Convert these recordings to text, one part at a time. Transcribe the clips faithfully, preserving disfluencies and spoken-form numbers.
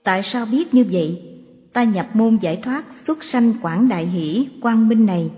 Tại sao biết như vậy? Ta nhập môn giải thoát xuất sanh quảng đại hỷ quang minh này.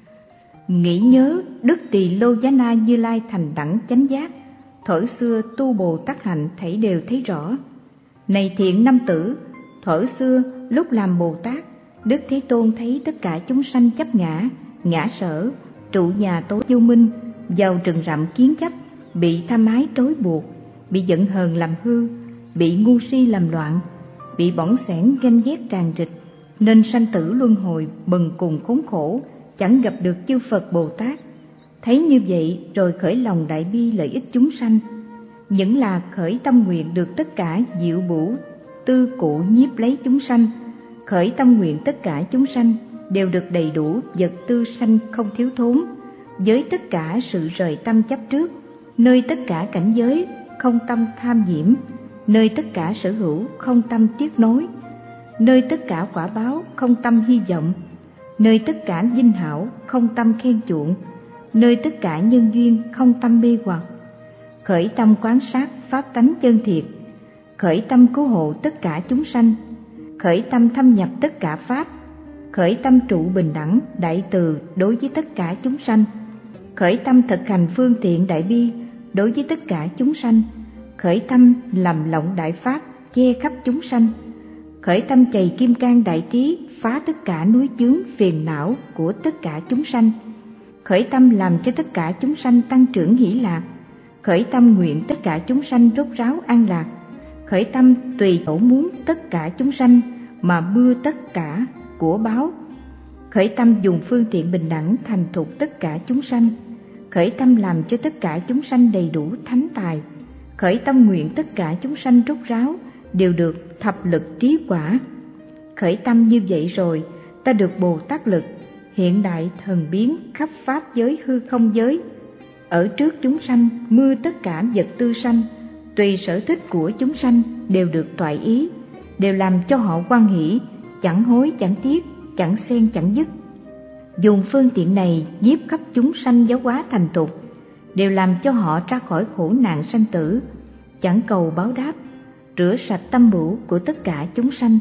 Nghĩ nhớ Đức Tỳ Lô Giá Na Như Lai thành đẳng chánh giác, thuở xưa tu Bồ Tát hạnh thảy đều thấy rõ. Này thiện nam tử, thuở xưa lúc làm Bồ Tát, Đức Thế Tôn thấy tất cả chúng sanh chấp ngã, ngã sở, trụ nhà tối vô minh, vào rừng rậm kiến chấp, bị tham ái trói buộc, bị giận hờn làm hư, bị ngu si làm loạn, bị bỏng sẻn ganh ghét tràn trịch, nên sanh tử luân hồi bần cùng khốn khổ, chẳng gặp được chư Phật Bồ Tát. Thấy như vậy rồi khởi lòng đại bi lợi ích chúng sanh, những là khởi tâm nguyện được tất cả diệu bổ tư cụ nhiếp lấy chúng sanh, khởi tâm nguyện tất cả chúng sanh đều được đầy đủ vật tư sanh không thiếu thốn, với tất cả sự rời tâm chấp trước, nơi tất cả cảnh giới không tâm tham nhiễm, nơi tất cả sở hữu không tâm tiếc nối, nơi tất cả quả báo không tâm hy vọng, nơi tất cả vinh hảo không tâm khen chuộng, nơi tất cả nhân duyên không tâm mê hoặc. Khởi tâm quán sát pháp tánh chân thiệt, khởi tâm cứu hộ tất cả chúng sanh, khởi tâm thâm nhập tất cả pháp, khởi tâm trụ bình đẳng đại từ đối với tất cả chúng sanh, khởi tâm thực hành phương tiện đại bi đối với tất cả chúng sanh, khởi tâm làm lộng đại pháp che khắp chúng sanh, khởi tâm chày kim cang đại trí phá tất cả núi chướng phiền não của tất cả chúng sanh, khởi tâm làm cho tất cả chúng sanh tăng trưởng hỷ lạc, khởi tâm nguyện tất cả chúng sanh rốt ráo an lạc, khởi tâm tùy tổ muốn tất cả chúng sanh mà mưa tất cả của báo, khởi tâm dùng phương tiện bình đẳng thành thục tất cả chúng sanh, khởi tâm làm cho tất cả chúng sanh đầy đủ thánh tài, khởi tâm nguyện tất cả chúng sanh rốt ráo đều được thập lực trí quả. Khởi tâm như vậy rồi, ta được Bồ Tát lực, hiện đại thần biến khắp pháp giới hư không giới, ở trước chúng sanh mưa tất cả vật tư sanh, tùy sở thích của chúng sanh đều được toại ý, đều làm cho họ hoan hỷ, chẳng hối chẳng tiếc, chẳng xen chẳng dứt. Dùng phương tiện này nhiếp khắp chúng sanh giáo hóa thành tục, đều làm cho họ ra khỏi khổ nạn sanh tử, chẳng cầu báo đáp, rửa sạch tâm bửu của tất cả chúng sanh,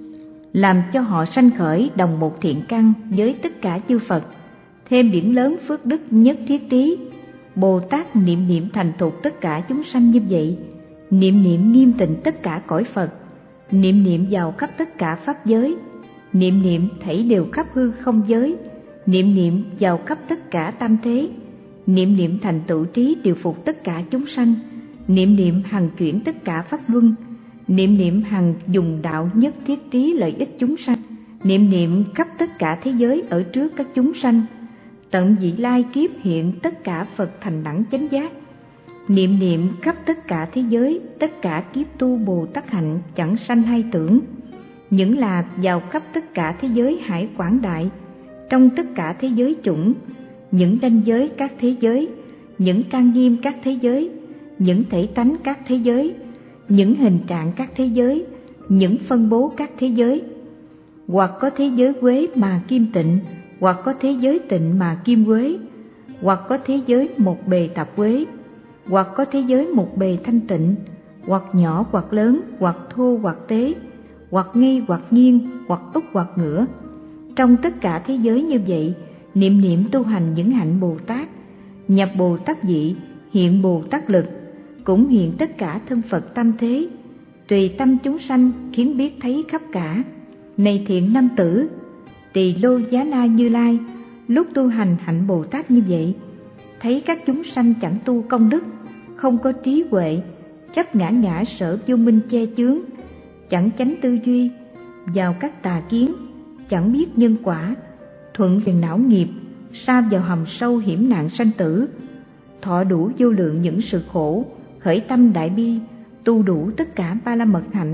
làm cho họ sanh khởi đồng một thiện căn với tất cả chư Phật, thêm biển lớn phước đức nhất thiết trí. Bồ Tát niệm niệm thành thục tất cả chúng sanh như vậy, niệm niệm nghiêm tịnh tất cả cõi Phật, niệm niệm vào khắp tất cả pháp giới, niệm niệm thảy đều khắp hư không giới, niệm niệm vào khắp tất cả tam thế, niệm niệm thành tựu trí điều phục tất cả chúng sanh, niệm niệm hằng chuyển tất cả pháp luân, niệm niệm hằng dùng đạo nhất thiết trí lợi ích chúng sanh, niệm niệm khắp tất cả thế giới ở trước các chúng sanh, tận vị lai kiếp hiện tất cả Phật thành đẳng chánh giác, niệm niệm khắp tất cả thế giới, tất cả kiếp tu Bồ Tát hạnh chẳng sanh hay tưởng, những là vào khắp tất cả thế giới hải quảng đại, trong tất cả thế giới chủng, những ranh giới các thế giới, những trang nghiêm các thế giới, những thể tánh các thế giới, những hình trạng các thế giới, những phân bố các thế giới, hoặc có thế giới quế mà kim tịnh, hoặc có thế giới tịnh mà kim quế, hoặc có thế giới một bề tạp quế, hoặc có thế giới một bề thanh tịnh, hoặc nhỏ hoặc lớn, hoặc thô hoặc tế, hoặc ngay hoặc nghiêng, hoặc úp hoặc ngửa. Trong tất cả thế giới như vậy, niệm niệm tu hành những hạnh Bồ Tát, nhập Bồ Tát vị, hiện Bồ Tát lực, cũng hiện tất cả thân Phật tâm thế, tùy tâm chúng sanh khiến biết thấy khắp cả. Này thiện nam tử, Tỳ Lô Giá Na Như Lai lúc tu hành hạnh Bồ Tát như vậy, thấy các chúng sanh chẳng tu công đức, không có trí huệ, chấp ngã ngã sở vô minh che chướng, chẳng chánh tư duy, vào các tà kiến, chẳng biết nhân quả, thuận phiền não nghiệp, sa vào hầm sâu hiểm nạn sanh tử, thọ đủ vô lượng những sự khổ, khởi tâm đại bi, tu đủ tất cả ba la mật hạnh,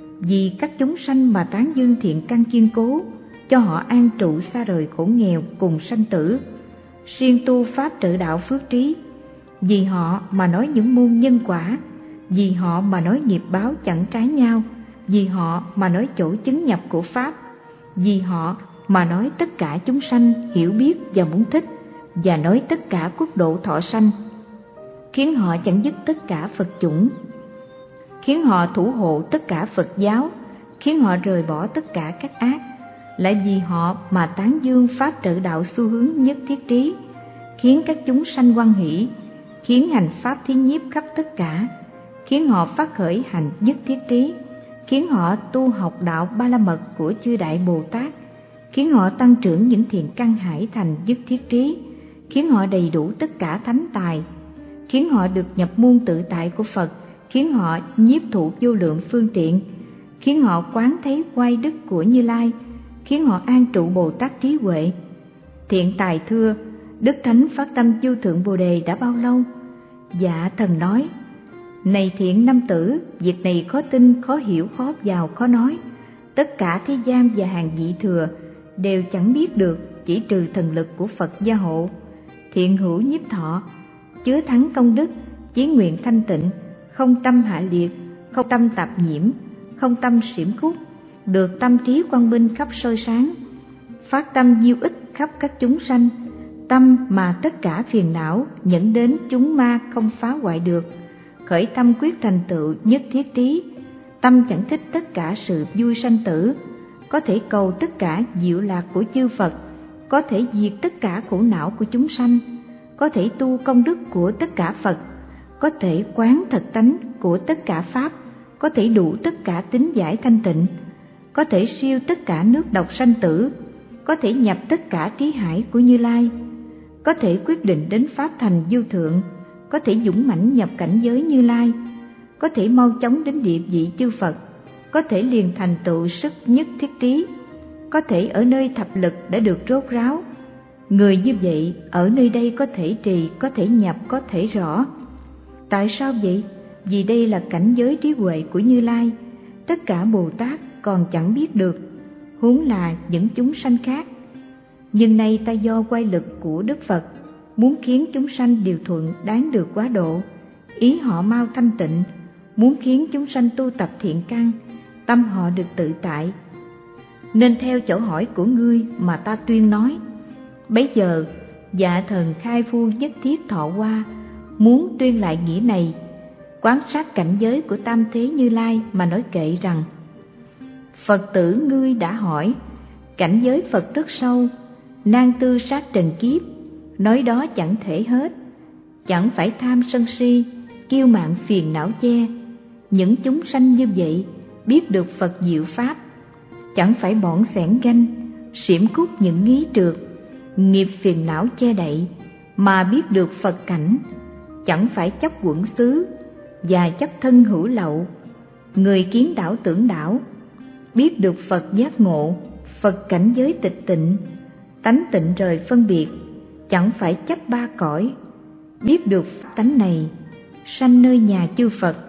vì các chúng sanh mà tán dương thiện căn kiên cố, cho họ an trụ xa rời khổ nghèo cùng sanh tử, siêng tu pháp trợ đạo phước trí, vì họ mà nói những môn nhân quả, vì họ mà nói nghiệp báo chẳng trái nhau, vì họ mà nói chỗ chứng nhập của pháp, vì họ mà nói tất cả chúng sanh hiểu biết và muốn thích, và nói tất cả quốc độ thọ sanh, khiến họ chẳng dứt tất cả Phật chủng, khiến họ thủ hộ tất cả Phật giáo, khiến họ rời bỏ tất cả các ác, lại vì họ mà tán dương pháp trợ đạo xu hướng nhất thiết trí, khiến các chúng sanh hoan hỷ, khiến hành pháp thí nhiếp khắp tất cả, khiến họ phát khởi hành nhất thiết trí, khiến họ tu học đạo ba la mật của chư Đại Bồ Tát, khiến họ tăng trưởng những thiện căn hải thành nhất thiết trí, khiến họ đầy đủ tất cả thánh tài, khiến họ được nhập môn tự tại của Phật, khiến họ nhiếp thụ vô lượng phương tiện, khiến họ quán thấy oai đức của Như Lai, khiến họ an trụ Bồ Tát trí huệ. Thiện tài thưa: Đức Thánh phát tâm vô thượng Bồ Đề đã bao lâu? Dạ thần nói: Này thiện nam tử, việc này khó tin, khó hiểu, khó vào, khó nói. Tất cả thế gian và hàng vị thừa đều chẳng biết được, chỉ trừ thần lực của Phật gia hộ. Thiện hữu nhiếp thọ, chứa thắng công đức, chí nguyện thanh tịnh, không tâm hạ liệt, không tâm tạp nhiễm, không tâm xiểm khúc, được tâm trí quang minh khắp soi sáng, phát tâm diêu ích khắp các chúng sanh, tâm mà tất cả phiền não dẫn đến chúng ma không phá hoại được, khởi tâm quyết thành tựu nhất thiết trí, tâm chẳng thích tất cả sự vui sanh tử, có thể cầu tất cả diệu lạc của chư Phật, có thể diệt tất cả khổ não của chúng sanh, có thể tu công đức của tất cả Phật, có thể quán thật tánh của tất cả Pháp, có thể đủ tất cả tính giải thanh tịnh, có thể siêu tất cả nước độc sanh tử, có thể nhập tất cả trí hải của Như Lai, có thể quyết định đến Pháp thành vô thượng, có thể dũng mãnh nhập cảnh giới Như Lai, có thể mau chóng đến địa vị chư Phật, có thể liền thành tựu sức nhất thiết trí, có thể ở nơi thập lực đã được rốt ráo. Người như vậy ở nơi đây có thể trì, có thể nhập, có thể rõ. Tại sao vậy? Vì đây là cảnh giới trí huệ của Như Lai, tất cả Bồ Tát còn chẳng biết được, huống là những chúng sanh khác. Nhưng nay ta do quay lực của Đức Phật, muốn khiến chúng sanh điều thuận đáng được quá độ, ý họ mau thanh tịnh, muốn khiến chúng sanh tu tập thiện căn, tâm họ được tự tại. Nên theo chỗ hỏi của ngươi mà ta tuyên nói. Bấy giờ dạ thần khai phu nhất thiết thọ qua, muốn tuyên lại nghĩa này, quán sát cảnh giới của tam thế Như Lai mà nói kệ rằng: Phật tử ngươi đã hỏi, cảnh giới Phật rất sâu, nan tư sát trần kiếp, nói đó chẳng thể hết. Chẳng phải tham sân si, kiêu mạn phiền não che, những chúng sanh như vậy biết được Phật diệu pháp. Chẳng phải bỏn xẻn ganh, xiểm khúc những nghi trượt, nghiệp phiền não che đậy, mà biết được Phật cảnh. Chẳng phải chấp quẩn xứ và chấp thân hữu lậu, người kiến đảo tưởng đảo, biết được Phật giác ngộ, Phật cảnh giới tịch tịnh, tánh tịnh rời phân biệt. Chẳng phải chấp ba cõi, biết được tánh này, sanh nơi nhà chư Phật,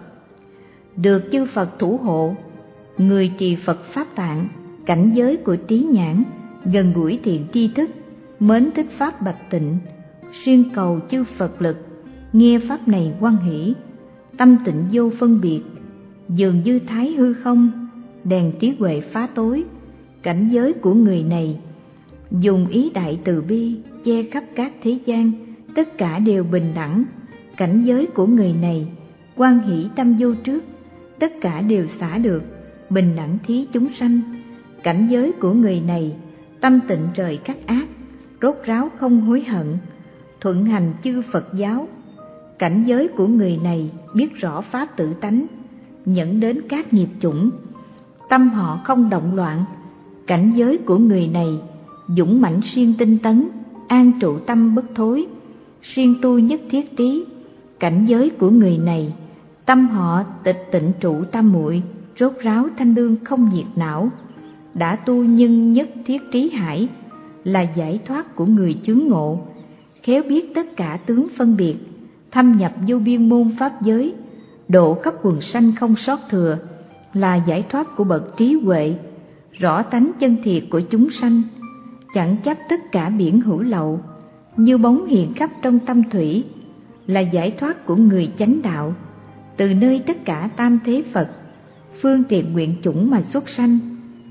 được chư Phật thủ hộ. Người trì Phật Pháp Tạng, cảnh giới của trí nhãn, gần gũi thiện tri thức, mến thích Pháp bạch tịnh, xuyên cầu chư Phật lực, nghe Pháp này hoan hỷ, tâm tịnh vô phân biệt, dường như thái hư không, đèn trí huệ phá tối. Cảnh giới của người này dùng ý đại từ bi che khắp các thế gian, tất cả đều bình đẳng. Cảnh giới của người này hoan hỷ tâm vô trước, tất cả đều xả được, bình đẳng thí chúng sanh. Cảnh giới của người này tâm tịnh rời các ác, rốt ráo không hối hận, thuận hành chư Phật giáo. Cảnh giới của người này biết rõ pháp tự tánh, dẫn đến các nghiệp chủng, tâm họ không động loạn. Cảnh giới của người này dũng mãnh siêng tinh tấn, an trụ tâm bất thối, siêng tu nhất thiết trí. Cảnh giới của người này tâm họ tịch tịnh trụ tam muội, rốt ráo thanh lương không nhiệt não, đã tu nhân nhất thiết trí hải, là giải thoát của người chướng ngộ, khéo biết tất cả tướng phân biệt, thâm nhập vô biên môn pháp giới, độ khắp quần sanh không sót thừa, là giải thoát của bậc trí huệ, rõ tánh chân thiệt của chúng sanh, chẳng chấp tất cả biển hữu lậu, như bóng hiện khắp trong tâm thủy, là giải thoát của người chánh đạo, từ nơi tất cả tam thế Phật, phương tiện nguyện chủng mà xuất sanh,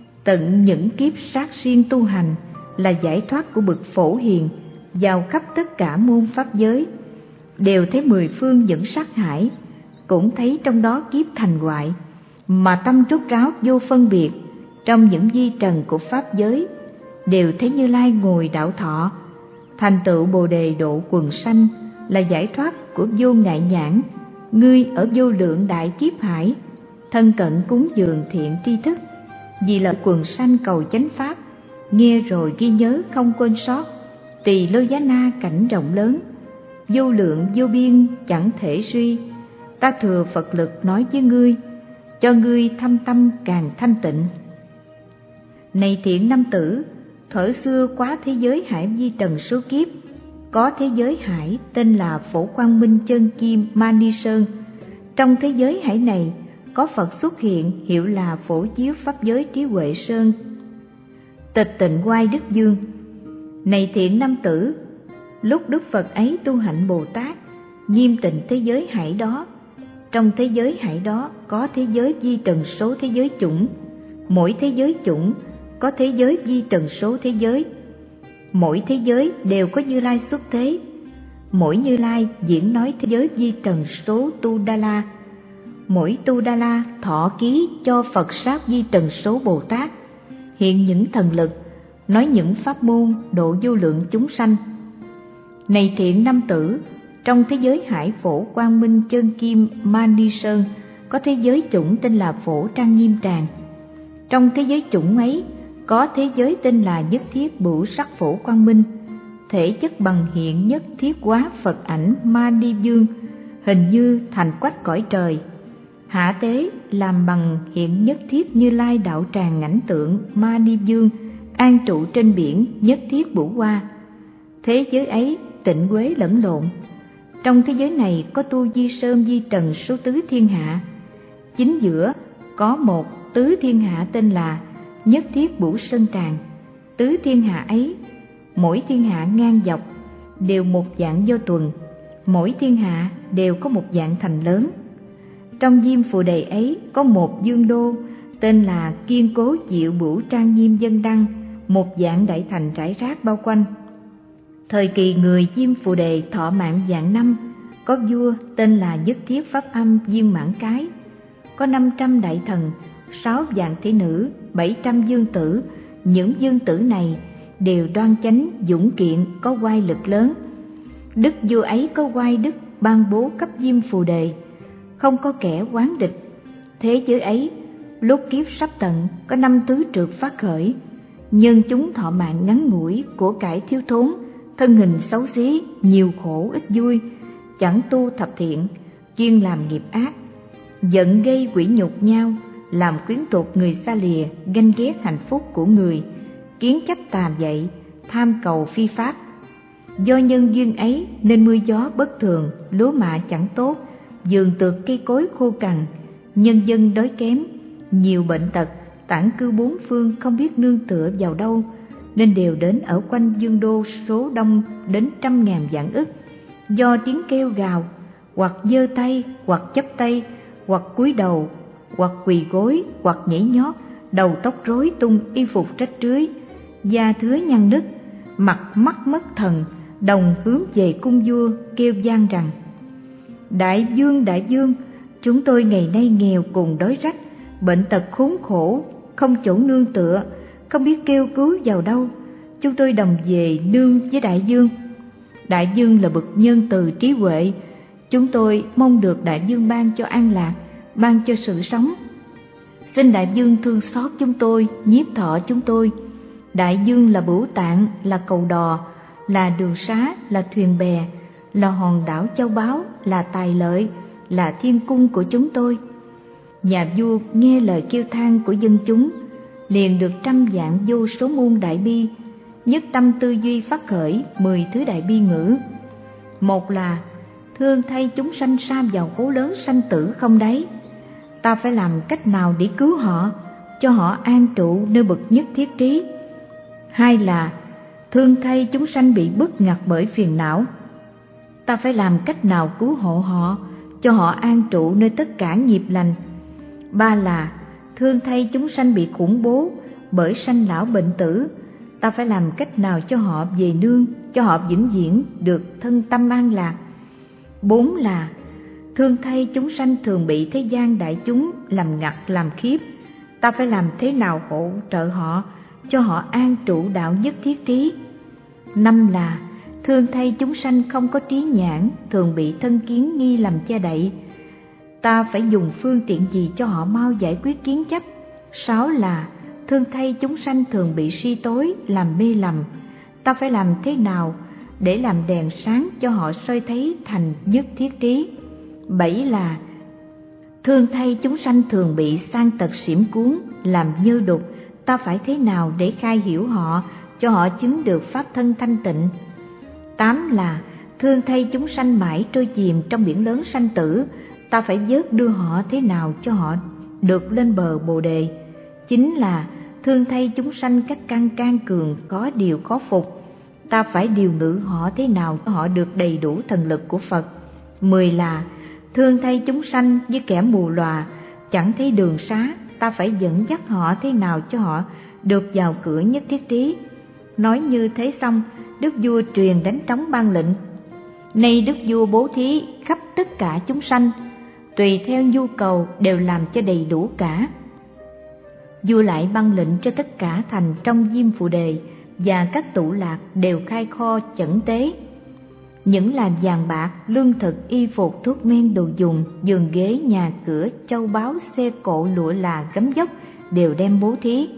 tận những kiếp sát siêng tu hành, là giải thoát của bậc phổ hiền, vào khắp tất cả môn pháp giới, đều thấy mười phương dẫn sát hải, cũng thấy trong đó kiếp thành hoại, mà tâm rốt ráo vô phân biệt trong những vi trần của pháp giới, đều thấy Như Lai ngồi đạo thọ. Thành tựu Bồ đề độ quần sanh là giải thoát của vô ngại nhãn. Ngươi ở vô lượng đại kiếp hải, thân cận cúng dường thiện tri thức, vì lợi quần sanh cầu chánh pháp, nghe rồi ghi nhớ không quên sót. Tỳ Lô Giá Na cảnh rộng lớn, vô lượng vô biên chẳng thể suy. Ta thừa Phật lực nói với ngươi, cho ngươi thâm tâm càng thanh tịnh. Này thiện nam tử, thuở xưa quá thế giới hải vi trần số kiếp, có thế giới hải tên là Phổ Quang Minh Chân Kim Mani Sơn. Trong thế giới hải này có Phật xuất hiện, hiệu là Phổ Chiếu Pháp Giới Trí Huệ Sơn, Tịch Tịnh Oai Đức Dương. Này thiện nam tử, lúc Đức Phật ấy tu hạnh Bồ Tát, nghiêm tịnh thế giới hải đó. Trong thế giới hải đó có thế giới vi trần số thế giới chủng, mỗi thế giới chủng có thế giới vi trần số thế giới. Mỗi thế giới đều có Như Lai xuất thế. Mỗi Như Lai diễn nói thế giới vi trần số Tu Đa La. Mỗi Tu Đa La thọ ký cho Phật sát vi trần số Bồ Tát, hiện những thần lực, nói những pháp môn độ vô lượng chúng sanh. Này thiện nam tử, trong thế giới hải Phổ Quang Minh Chân Kim Mani Sơn có thế giới chủng tên là Phổ Trang Nghiêm Tràng. Trong thế giới chủng ấy có thế giới tên là Nhất Thiết Bửu Sắc Phổ Quang Minh, thể chất bằng hiện nhất thiết quá Phật ảnh Mani Dương, hình như thành quách cõi trời. Hạ tế làm bằng hiện nhất thiết Như Lai đạo tràng ảnh tượng Mani Dương, an trụ trên biển Nhất Thiết Bửu Hoa. Thế giới ấy tịnh quế lẫn lộn. Trong thế giới này có tu di sơn di trần số tứ thiên hạ. Chính giữa có một tứ thiên hạ tên là Nhất Thiết Bửu Sơn Tràng. Tứ thiên hạ ấy, mỗi thiên hạ ngang dọc đều một dạng vô tuần, mỗi thiên hạ đều có một dạng thành lớn. Trong diêm phù đề ấy có một dương đô tên là Kiên Cố Diệu Bửu Trang Nghiêm Dân Đăng, một dạng đại thành rải rác bao quanh. Thời kỳ người diêm phù đề thọ mạng vạn năm, có vua tên là Nhất Thiết Pháp Âm Viên Mãn Cái, có năm trăm đại thần, sáu vạn thị nữ, bảy trăm dương tử. Những dương tử này đều đoan chánh, dũng kiện, có oai lực lớn. Đức vua ấy có oai đức ban bố cấp diêm phù đề, không có kẻ oán địch. Thế giới ấy lúc kiếp sắp tận có năm tứ trượt phát khởi, nhân chúng thọ mạng ngắn ngủi, của cải thiếu thốn, thân hình xấu xí, nhiều khổ ít vui, chẳng tu thập thiện, chuyên làm nghiệp ác, giận gây quỷ nhục nhau, làm quyến tục người xa lìa, ganh ghét hạnh phúc của người, kiến chấp tà dậy, tham cầu phi pháp. Do nhân duyên ấy nên mưa gió bất thường, lúa mạ chẳng tốt, vườn tược cây cối khô cằn, nhân dân đói kém, nhiều bệnh tật, tản cư bốn phương không biết nương tựa vào đâu, nên đều đến ở quanh dương đô số đông đến trăm ngàn vạn ức. Do tiếng kêu gào, hoặc giơ tay, hoặc chắp tay, hoặc cúi đầu, hoặc quỳ gối, hoặc nhảy nhót, đầu tóc rối tung, y phục rách rưới, da thứa nhăn nứt, mặt mắt mất thần, đồng hướng về cung vua kêu vang rằng: Đại vương, đại vương, chúng tôi ngày nay nghèo cùng đói rách, bệnh tật khốn khổ, không chỗ nương tựa, không biết kêu cứu vào đâu. Chúng tôi đồng về nương với đại vương. Đại vương là bậc nhân từ trí huệ, chúng tôi mong được đại vương ban cho an lạc, ban cho sự sống. Xin đại vương thương xót chúng tôi, nhiếp thọ chúng tôi. Đại vương là Bửu Tạng, là cầu đò, là đường xá, là thuyền bè, là hòn đảo châu báu, là tài lợi, là thiên cung của chúng tôi. Nhà vua nghe lời kêu than của dân chúng, liền được trăm vạn vô số môn đại bi, nhất tâm tư duy phát khởi mười thứ đại bi ngữ. Một là thương thay chúng sanh sa vào hố lớn sanh tử không đáy, ta phải làm cách nào để cứu họ, cho họ an trụ nơi bậc nhất thiết trí. Hai là thương thay chúng sanh bị bức ngặt bởi phiền não, ta phải làm cách nào cứu hộ họ, cho họ an trụ nơi tất cả nghiệp lành. Ba là thương thay chúng sanh bị khủng bố bởi sanh lão bệnh tử, ta phải làm cách nào cho họ về nương, cho họ vĩnh viễn được thân tâm an lạc. Bốn là thương thay chúng sanh thường bị thế gian đại chúng làm ngặt làm khiếp. Ta phải làm thế nào hỗ trợ họ, cho họ an trụ đạo nhất thiết trí. Năm là thương thay chúng sanh không có trí nhãn, thường bị thân kiến nghi làm che đậy. Ta phải dùng phương tiện gì cho họ mau giải quyết kiến chấp. Sáu là thương thay chúng sanh thường bị si tối, làm mê lầm. Ta phải làm thế nào để làm đèn sáng cho họ soi thấy thành nhất thiết trí. Bảy là thương thay chúng sanh thường bị sang tật xỉm cuốn, làm nhơ đục. Ta phải thế nào để khai hiểu họ, cho họ chứng được pháp thân thanh tịnh. Tám là thương thay chúng sanh mãi trôi chìm trong biển lớn sanh tử. Ta phải vớt đưa họ thế nào cho họ được lên bờ Bồ đề. Chín là thương thay chúng sanh các căn can cường, có điều khó phục. Ta phải điều ngự họ thế nào cho họ được đầy đủ thần lực của Phật. Mười là thương thay chúng sanh như kẻ mù lòa, chẳng thấy đường xá. Ta phải dẫn dắt họ thế nào cho họ được vào cửa nhất thiết trí. Nói như thế xong, đức vua truyền đánh trống ban lệnh: nay đức vua bố thí khắp tất cả chúng sanh, tùy theo nhu cầu đều làm cho đầy đủ cả. Vua lại ban lệnh cho tất cả thành trong Diêm Phù Đề và các tụ lạc đều khai kho chẩn tế. Những làm vàng bạc, lương thực, y phục, thuốc men, đồ dùng, giường ghế, nhà cửa, châu báu, xe cộ, lụa là, gấm dốc đều đem bố thí.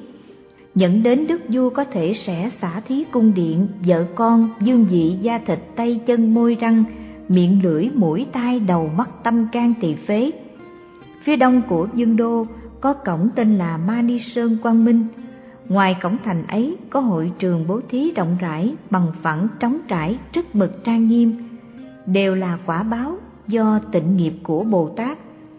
Dẫn đến đức vua có thể sẽ xả thí cung điện, vợ con, dương vị, da thịt, tay chân, môi răng, miệng lưỡi, mũi tai, đầu mắt, tâm can, tỳ phế. Phía đông của Dương Đô có cổng tên là Mani Sơn Quang Minh. Ngoài cổng thành ấy có hội trường bố thí rộng rãi, bằng phẳng, trống trải, rất mực trang nghiêm, đều là quả báo do tịnh nghiệp của Bồ Tát.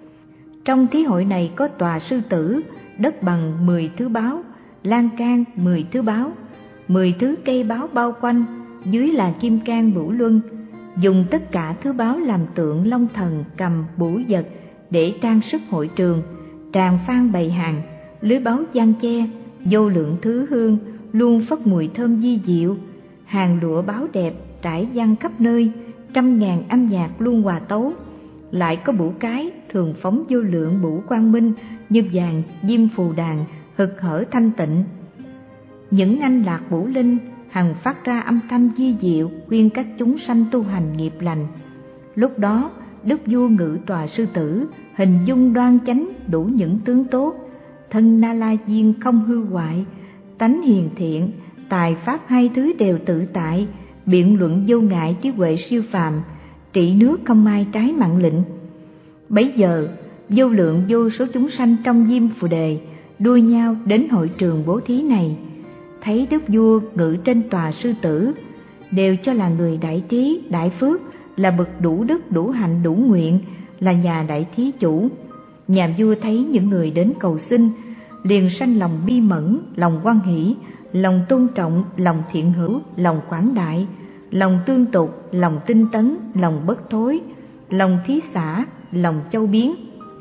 Trong thí hội này có tòa sư tử, đất bằng mười thứ báo, lan can mười thứ báo, mười thứ cây báo bao quanh, dưới là kim cang bửu luân, dùng tất cả thứ báo làm tượng long thần, cầm, bửu vật để trang sức hội trường, tràng phan bày hàng, lưới báo giăng che, vô lượng thứ hương luôn phất mùi thơm di diệu, hàng lụa báo đẹp trải giăng khắp nơi, trăm ngàn âm nhạc luôn hòa tấu. Lại có bửu cái thường phóng vô lượng bửu quang minh như vàng diêm phù đàn, hực hở thanh tịnh. Những anh lạc bửu linh hằng phát ra âm thanh di diệu, khuyên các chúng sanh tu hành nghiệp lành. Lúc đó đức vua ngự tòa sư tử, hình dung đoan chánh, đủ những tướng tốt, thân Na La Diên không hư hoại, tánh hiền thiện, tài pháp hai thứ đều tự tại, biện luận vô ngại, trí huệ siêu phàm, trị nước không ai trái mạng lệnh. Bấy giờ vô lượng vô số chúng sanh trong Diêm Phù Đề đua nhau đến hội trường bố thí này, thấy đức vua ngự trên tòa sư tử, đều cho là người đại trí đại phước, là bậc đủ đức đủ hạnh đủ nguyện, là nhà đại thí chủ. Nhà vua thấy những người đến cầu xin, liền sanh lòng bi mẫn, lòng hoan hỷ, lòng tôn trọng, lòng thiện hữu, lòng quảng đại, lòng tương tục, lòng tinh tấn, lòng bất thối, lòng thí xả, lòng châu biến.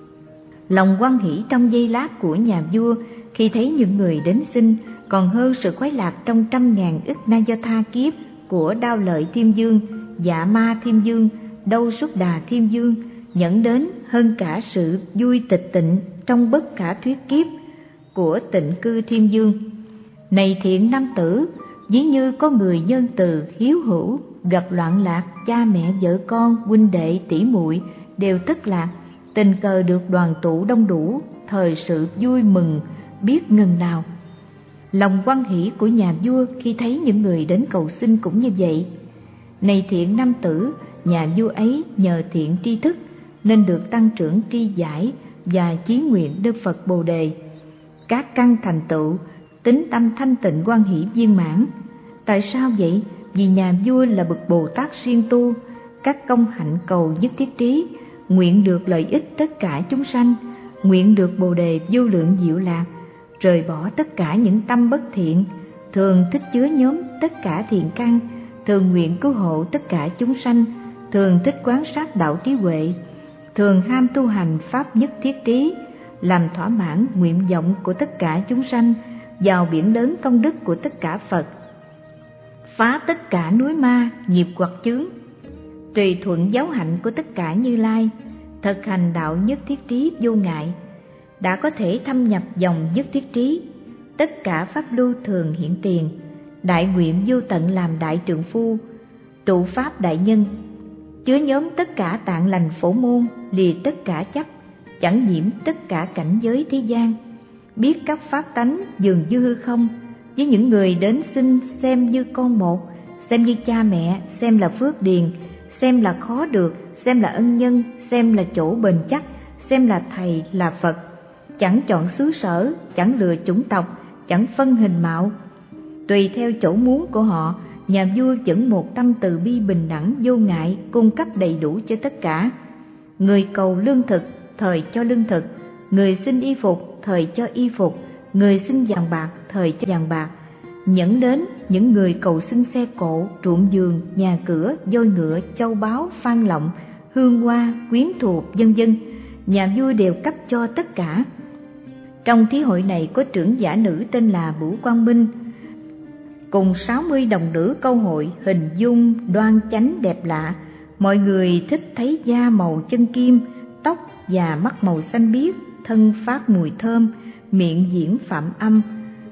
Lòng hoan hỷ trong giây lát của nhà vua khi thấy những người đến xin còn hơn sự khoái lạc trong trăm ngàn ức na do tha kiếp của Đao Lợi Thiên Vương, Dạ Ma Thiên Vương, Đâu Xuất Đà Thiên Vương, dẫn đến hơn cả sự vui tịch tịnh trong bất khả thuyết kiếp của Tịnh Cư Thiên Vương. Này thiện nam tử, ví như có người nhân từ hiếu hữu, gặp loạn lạc, cha mẹ vợ con huynh đệ tỷ muội đều thất lạc, tình cờ được đoàn tụ đông đủ, thời sự vui mừng biết ngừng nào. Lòng hoan hỷ của nhà vua khi thấy những người đến cầu xin cũng như vậy. Này thiện nam tử, nhà vua ấy nhờ thiện tri thức nên được tăng trưởng tri giải và chí nguyện Đức Phật Bồ Đề, các căn thành tựu, tính tâm thanh tịnh hoan hỷ viên mãn. Tại sao vậy? Vì nhà vua là bậc Bồ Tát siêng tu, các công hạnh cầu nhất thiết trí, nguyện được lợi ích tất cả chúng sanh, nguyện được Bồ Đề vô lượng diệu lạc, rời bỏ tất cả những tâm bất thiện, thường thích chứa nhóm tất cả thiện căn, thường nguyện cứu hộ tất cả chúng sanh, thường thích quán sát đạo trí huệ, thường ham tu hành pháp nhất thiết trí, làm thỏa mãn nguyện vọng của tất cả chúng sanh, vào biển lớn công đức của tất cả Phật, phá tất cả núi ma nghiệp hoặc chướng, tùy thuận giáo hạnh của tất cả Như Lai, thực hành đạo nhất thiết trí vô ngại, đã có thể thâm nhập dòng nhất thiết trí. Tất cả pháp lưu thường hiện tiền, đại nguyện vô tận làm đại trượng phu, trụ pháp đại nhân, chứa nhóm tất cả tạng lành phổ môn, lìa tất cả chấp, chẳng nhiễm tất cả cảnh giới thế gian, biết các pháp tánh dường như hư không, với những người đến xin xem như con một, xem như cha mẹ, xem là phước điền, xem là khó được, xem là ân nhân, xem là chỗ bền chắc, xem là thầy là Phật, chẳng chọn xứ sở, chẳng lựa chủng tộc, chẳng phân hình mạo. Tùy theo chỗ muốn của họ, nhà vua vẫn một tâm từ bi bình đẳng vô ngại, cung cấp đầy đủ cho tất cả. Người cầu lương thực, thời cho lương thực; người xin y phục, thời cho y phục; người xin vàng bạc, thời cho vàng bạc. Nhẫn đến những người cầu xin xe cộ, ruộng vườn, nhà cửa, voi ngựa, châu báu, phan lọng, hương hoa, quyến thuộc, vân vân, nhà vua đều cấp cho tất cả. Trong thí hội này có trưởng giả nữ tên là Bửu Quang Minh, cùng sáu mươi đồng nữ câu hội, hình dung đoan chánh đẹp lạ. Mọi người thích thấy da màu chân kim, tóc và mắt màu xanh biếc, thân phát mùi thơm, miệng diễn phạm âm.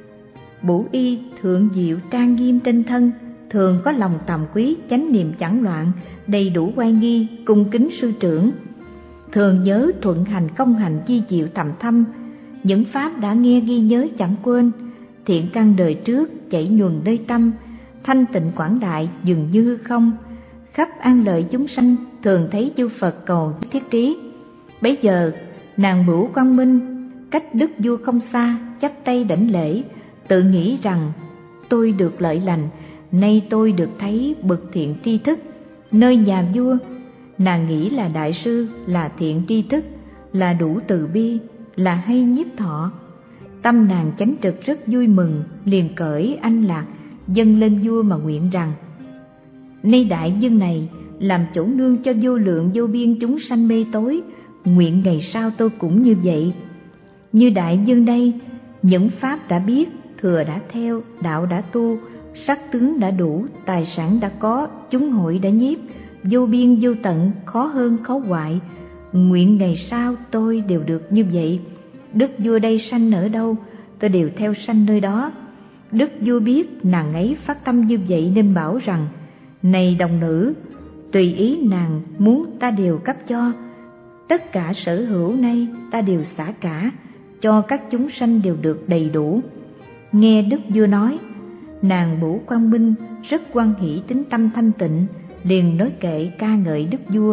Bửu y thượng diệu trang nghiêm trên thân, thường có lòng tàm quý, chánh niệm chẳng loạn, đầy đủ oai nghi, cung kính sư trưởng. Thường nhớ thuận hành công hành chi diệu tầm thâm, những pháp đã nghe ghi nhớ chẳng quên. Thiện căn đời trước chảy nhuần nơi tâm, thanh tịnh quảng đại dường như hư không, khắp an lợi chúng sanh, thường thấy chư Phật cầu thiết trí. Bấy giờ nàng Bửu Quang Minh cách đức vua không xa, chắp tay đảnh lễ, tự nghĩ rằng tôi được lợi lành, nay tôi được thấy bậc thiện tri thức nơi nhà vua. Nàng nghĩ là đại sư, là thiện tri thức, là đủ từ bi, là hay nhiếp thọ. Tâm nàng chánh trực rất vui mừng, liền cởi anh lạc dâng lên vua mà nguyện rằng: nay đại dương này làm chỗ nương cho vô lượng vô biên chúng sanh mê tối, nguyện ngày sau tôi cũng như vậy. Như đại dương đây, những pháp đã biết, thừa đã theo, đạo đã tu, sắc tướng đã đủ, tài sản đã có, chúng hội đã nhiếp, vô biên vô tận, khó hơn khó hoại. Nguyện ngày sau tôi đều được như vậy. Đức vua đây sanh ở đâu, tôi đều theo sanh nơi đó. Đức vua biết nàng ấy phát tâm như vậy nên bảo rằng: này đồng nữ, tùy ý nàng muốn ta đều cấp cho. Tất cả sở hữu nay ta đều xả cả, cho các chúng sanh đều được đầy đủ. Nghe đức vua nói, nàng Bửu Quang Minh rất hoan hỷ tính tâm thanh tịnh, liền nói kệ ca ngợi đức vua.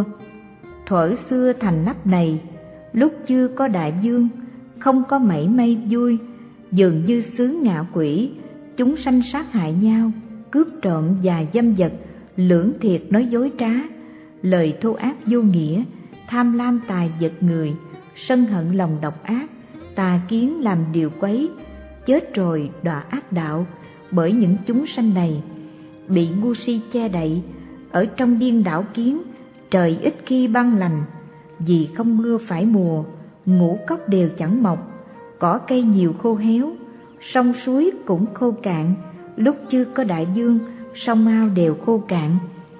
Thuở xưa thành nắp này, lúc chưa có đại vương, không có mảy may vui, dường như xứ ngạ quỷ, chúng sanh sát hại nhau, cướp trộm và dâm dật, lưỡng thiệt nói dối trá, lời thô ác vô nghĩa, tham lam tài vật người, sân hận lòng độc ác, tà kiến làm điều quấy, chết rồi đọa ác đạo. Bởi những chúng sanh này bị ngu si che đậy, ở trong điên đảo kiến, trời ít khi ban lành, vì không mưa phải mùa, ngũ cốc đều chẳng mọc, cỏ cây nhiều khô héo, sông suối cũng khô cạn. Lúc chưa có đại vương, sông ao đều khô cạn.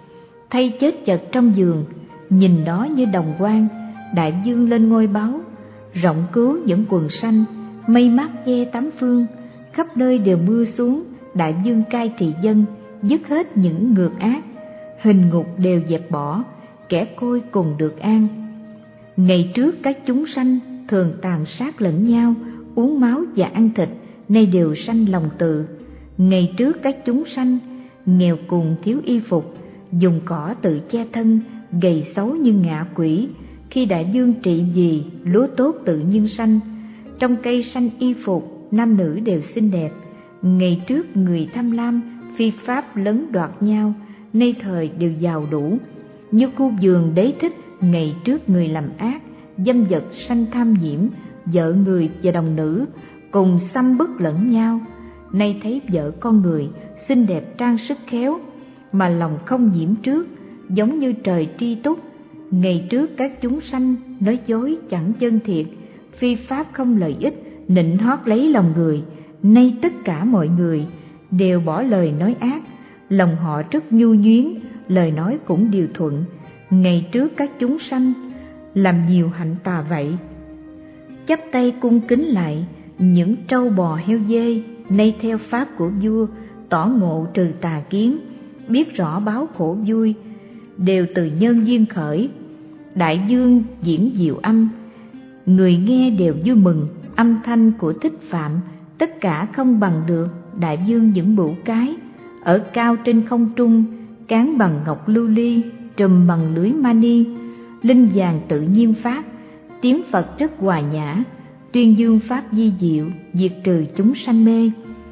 Thay chết chật trong giường, nhìn đó như đồng quang. Đại vương lên ngôi báu, rộng cứu những quần sanh, mây mát che tám phương, khắp nơi đều mưa xuống. Đại vương cai trị dân, dứt hết những ngược ác, hình ngục đều dẹp bỏ, kẻ côi cùng được an. Ngày trước các chúng sanh thường tàn sát lẫn nhau, uống máu và ăn thịt, nay đều sanh lòng từ. Ngày trước các chúng sanh nghèo cùng thiếu y phục, dùng cỏ tự che thân, gầy xấu như ngạ quỷ. Khi đại vương trị vì, lúa tốt tự nhiên sanh, trong cây sanh y phục, nam nữ đều xinh đẹp. Ngày trước người tham lam, phi pháp lấn đoạt nhau, nay thời đều giàu đủ. Như khu vườn đế thích, ngày trước người làm ác, dâm dật sanh tham nhiễm, vợ người và đồng nữ cùng xăm bức lẫn nhau. Nay thấy vợ con người xinh đẹp trang sức khéo, mà lòng không nhiễm trước, giống như trời tri túc. Ngày trước các chúng sanh nói dối chẳng chân thiệt, phi pháp không lợi ích, nịnh hót lấy lòng người. Nay tất cả mọi người đều bỏ lời nói ác, lòng họ rất nhu nhuyến, lời nói cũng điều thuận. Ngày trước các chúng sanh làm nhiều hạnh tà vậy. Chắp tay cung kính lại những trâu bò heo dê, nay theo pháp của vua, tỏ ngộ trừ tà kiến, biết rõ báo khổ vui, đều từ nhân duyên khởi. Đại dương diễn diệu âm, người nghe đều vui mừng. Âm thanh của Thích Phạm tất cả không bằng được. Đại dương những bửu cái, ở cao trên không trung, cán bằng ngọc lưu ly, trùm bằng lưới mani, linh vàng tự nhiên phát. Tiếng Phật rất hòa nhã, tuyên dương pháp di diệu, diệt trừ chúng sanh mê.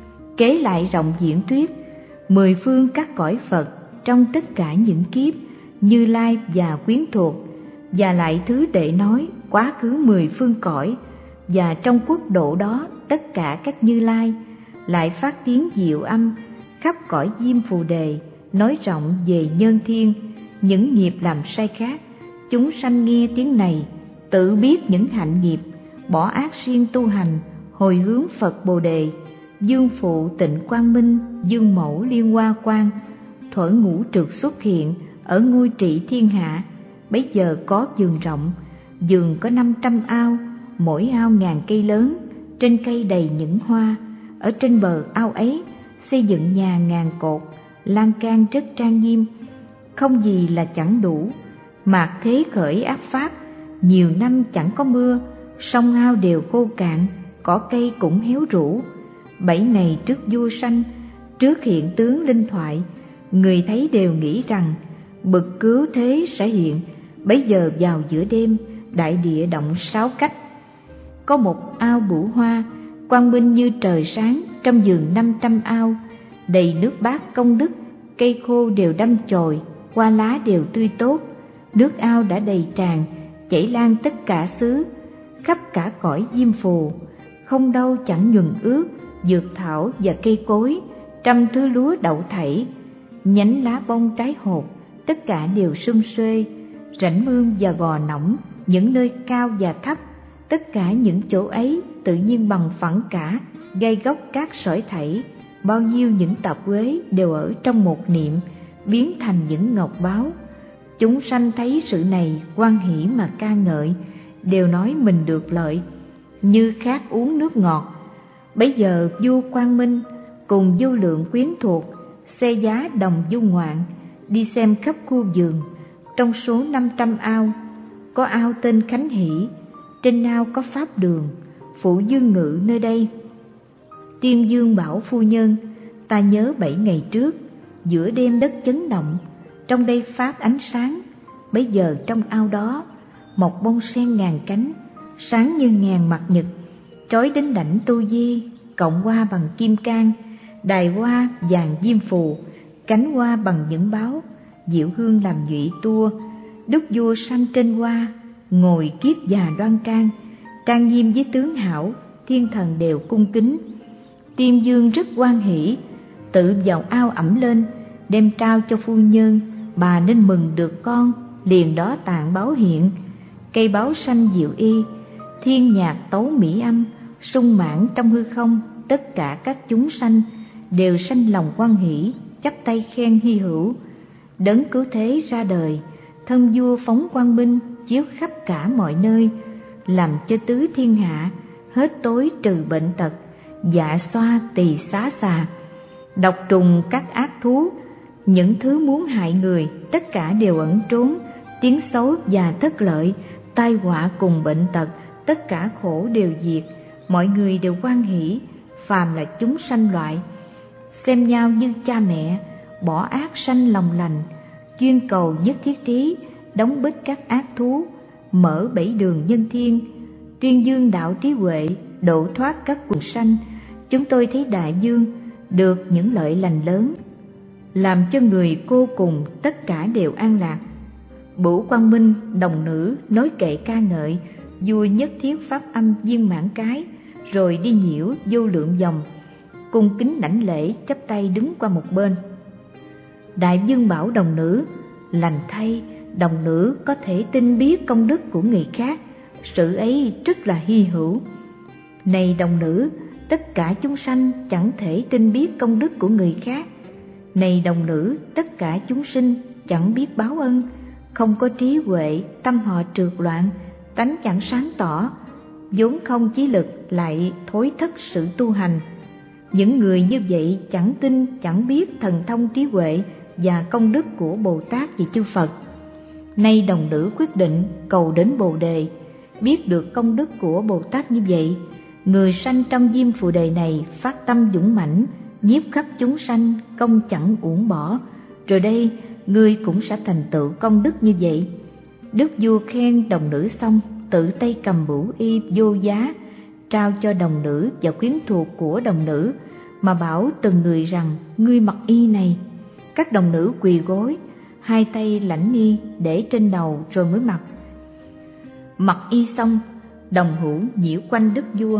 Kế lại rộng diễn thuyết mười phương các cõi Phật trong tất cả những kiếp, Như Lai và quyến thuộc, và lại thứ đệ nói quá khứ mười phương cõi, và trong quốc độ đó tất cả các Như Lai, lại phát tiếng diệu âm khắp cõi Diêm Phù Đề, nói rộng về nhân thiên, những nghiệp làm sai khác. Chúng sanh nghe tiếng này, tự biết những hạnh nghiệp, bỏ ác riêng tu hành, hồi hướng Phật Bồ Đề. Dương Phụ Tịnh Quang Minh, Dương Mẫu Liên Hoa Quang, thuở ngũ trược xuất hiện ở ngôi trị thiên hạ. Bấy giờ có vườn rộng, vườn có năm trăm ao, mỗi ao ngàn cây lớn, trên cây đầy những hoa. Ở trên bờ ao ấy xây dựng nhà ngàn cột, lan can rất trang nghiêm, không gì là chẳng đủ. Mạt thế khởi ác pháp, nhiều năm chẳng có mưa, sông ao đều khô cạn, cỏ cây cũng héo rũ. Bảy này trước vua sanh, trước hiện tướng linh thoại, người thấy đều nghĩ rằng bực cứu thế sẽ hiện. Bấy giờ vào giữa đêm, đại địa động sáu cách. Có một ao bửu hoa, quang minh như trời sáng, trong vườn năm trăm ao, đầy nước bát công đức, cây khô đều đâm chồi, hoa lá đều tươi tốt. Nước ao đã đầy tràn, chảy lan tất cả xứ, khắp cả cõi Diêm Phù, không đâu chẳng nhuần ướt. Dược thảo và cây cối, trăm thứ lúa đậu thảy, nhánh lá bông trái hột, tất cả đều sum xuê. Rãnh mương và gò nõng, những nơi cao và thấp, tất cả những chỗ ấy tự nhiên bằng phẳng cả, gai góc các sỏi thảy. Bao nhiêu những tạp uế đều ở trong một niệm, biến thành những ngọc báu. Chúng sanh thấy sự này hoan hỷ mà ca ngợi, đều nói mình được lợi, như khát uống nước ngọt. Bấy giờ vua Quang Minh cùng vô lượng quyến thuộc, xe giá đồng du ngoạn, đi xem khắp khu vườn. Trong số năm trăm ao, có ao tên Khánh Hỷ, trên ao có pháp đường, phụ dương ngự nơi đây. Tiên Dương bảo phu nhân, ta nhớ bảy ngày trước, giữa đêm đất chấn động, trong đây phát ánh sáng. Bấy giờ trong ao đó, một bông sen ngàn cánh, sáng như ngàn mặt nhật, trói đến đảnh tu di, cộng hoa bằng kim cang, đài hoa vàng diêm phù, cánh hoa bằng những báo, diệu hương làm nhụy tua. Đức vua sanh trên hoa, ngồi kiết già đoan trang, trang nghiêm với tướng hảo, thiên thần đều cung kính. Tiên Dương rất hoan hỷ, tự vào ao ẩm lên, đem trao cho phu nhân. Bà nên mừng được con, liền đó tạng báo hiện, cây báo sanh diệu y, thiên nhạc tấu mỹ âm, sung mãn trong hư không. Tất cả các chúng sanh đều sanh lòng hoan hỷ, chắp tay khen hy hữu. Đấng cứu thế ra đời, thân vua phóng quang minh, chiếu khắp cả mọi nơi, làm cho tứ thiên hạ hết tối trừ bệnh tật, dạ xoa tỳ xá xà, độc trùng các ác thú, những thứ muốn hại người tất cả đều ẩn trốn. Tiếng xấu và thất lợi, tai họa cùng bệnh tật, tất cả khổ đều diệt. Mọi người đều hoan hỷ, phàm là chúng sanh loại, xem nhau như cha mẹ, bỏ ác sanh lòng lành, chuyên cầu nhất thiết trí, đóng bít các ác thú, mở bảy đường nhân thiên, tuyên dương đạo trí huệ, độ thoát các quần sanh. Chúng tôi thấy đại dương được những lợi lành lớn, làm cho người cô cùng tất cả đều an lạc. Bửu Quang Minh đồng nữ nói kệ ca ngợi, vua nhất thiết pháp âm viên mãn cái, rồi đi nhiễu vô lượng vòng, cung kính đảnh lễ, chắp tay đứng qua một bên. Đại vương bảo đồng nữ, lành thay, đồng nữ có thể tin biết công đức của người khác, sự ấy rất là hy hữu. Này đồng nữ, tất cả chúng sanh chẳng thể tin biết công đức của người khác. Này đồng nữ, tất cả chúng sinh chẳng biết báo ân, không có trí huệ, tâm họ trượt loạn, tánh chẳng sáng tỏ, vốn không chí lực lại thối thất sự tu hành. Những người như vậy chẳng tin, chẳng biết thần thông trí huệ và công đức của Bồ Tát và chư Phật. Nay đồng nữ quyết định cầu đến Bồ Đề, biết được công đức của Bồ Tát như vậy, người sanh trong diêm phù đề này phát tâm dũng mãnh, nhiếp khắp chúng sanh, công chẳng uổng bỏ. Rồi đây ngươi cũng sẽ thành tựu công đức như vậy. Đức vua khen đồng nữ xong, tự tay cầm bửu y vô giá, trao cho đồng nữ và quyến thuộc của đồng nữ, mà bảo từng người rằng ngươi mặc y này. Các đồng nữ quỳ gối, hai tay lãnh y để trên đầu rồi mới mặc. Mặc y xong, đồng hữu nhiễu quanh đức vua.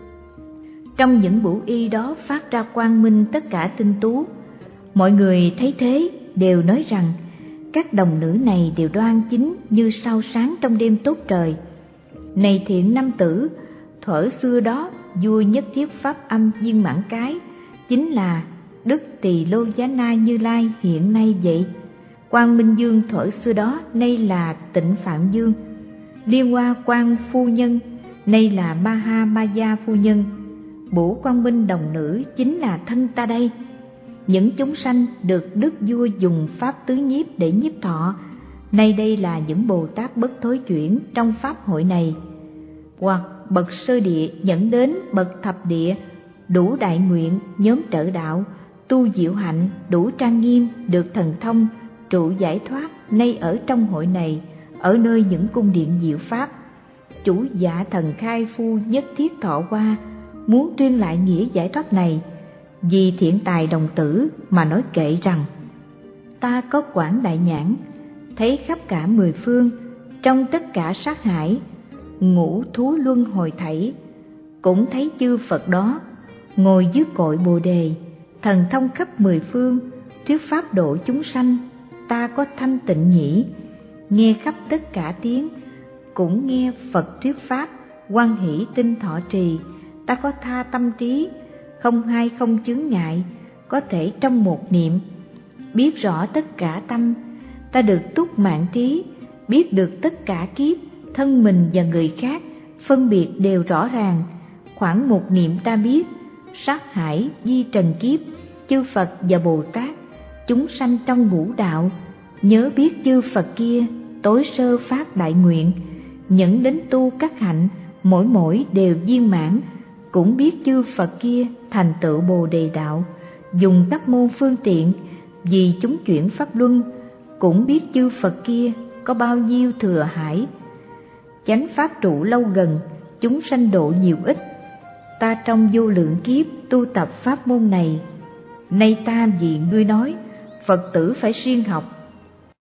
Trong những bửu y đó phát ra quang minh tất cả tinh tú. Mọi người thấy thế đều nói rằng các đồng nữ này đều đoan chính như sao sáng trong đêm tốt trời. Này thiện nam tử, thuở xưa đó vua nhất thiết pháp âm viên mãn cái, chính là Đức Tỳ Lô Giá Na Như Lai hiện nay vậy. Quang Minh Dương thuở xưa đó nay là Tịnh Phạm Dương. Liên Hoa Quang phu nhân nay là Ma Ha Ma Gia phu nhân. Bửu quang minh đồng nữ chính là thân ta đây. Những chúng sanh được đức vua dùng pháp tứ nhiếp để nhiếp thọ, nay đây là những Bồ Tát bất thối chuyển trong pháp hội này. Hoặc bậc sơ địa dẫn đến bậc thập địa, đủ đại nguyện, nhóm trợ đạo, tu diệu hạnh, đủ trang nghiêm, được thần thông, trụ giải thoát, nay ở trong hội này, ở nơi những cung điện diệu pháp. Chủ dạ thần khai phu nhất thiết thọ qua, muốn tuyên lại nghĩa giải thoát này. Vì thiện tài đồng tử mà nói kệ rằng: ta có quảng đại nhãn, thấy khắp cả mười phương, trong tất cả sát hải, ngũ thú luân hồi thảy, cũng thấy chư Phật đó ngồi dưới cội Bồ Đề, thần thông khắp mười phương, thuyết pháp độ chúng sanh. Ta có thanh tịnh nhĩ, nghe khắp tất cả tiếng, cũng nghe Phật thuyết pháp, hoan hỷ tinh thọ trì. Ta có tha tâm trí, không hai không chướng ngại, có thể trong một niệm biết rõ tất cả tâm. Ta được túc mạng trí, biết được tất cả kiếp, thân mình và người khác, phân biệt đều rõ ràng. Khoảng một niệm ta biết, sát hải di trần kiếp, chư Phật và Bồ Tát, chúng sanh trong ngũ đạo. Nhớ biết chư Phật kia, tối sơ phát đại nguyện, nhẫn đến tu các hạnh, mỗi mỗi đều viên mãn. Cũng biết chư Phật kia thành tựu Bồ Đề đạo, dùng các môn phương tiện, vì chúng chuyển pháp luân. Cũng biết chư Phật kia có bao nhiêu thừa hải, chánh pháp trụ lâu gần, chúng sanh độ nhiều ít. Ta trong vô lượng kiếp tu tập pháp môn này, nay ta vì ngươi nói, Phật tử phải siêng học,